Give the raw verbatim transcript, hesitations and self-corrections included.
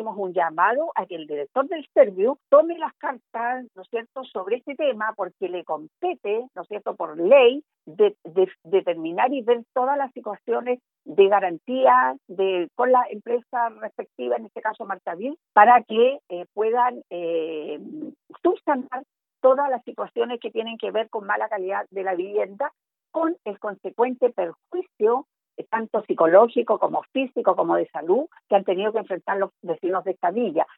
hacemos un llamado a que el director del Serviu tome las cartas, ¿no es cierto?, sobre este tema, porque le compete, ¿no es cierto?, por ley, de, de, determinar y ver todas las situaciones de garantía de, con la empresa respectiva, en este caso Martavir, para que eh, puedan eh, subsanar todas las situaciones que tienen que ver con mala calidad de la vivienda, con el consecuente perjuicio tanto psicológico como físico como de salud que han tenido que enfrentar los vecinos de esta villa.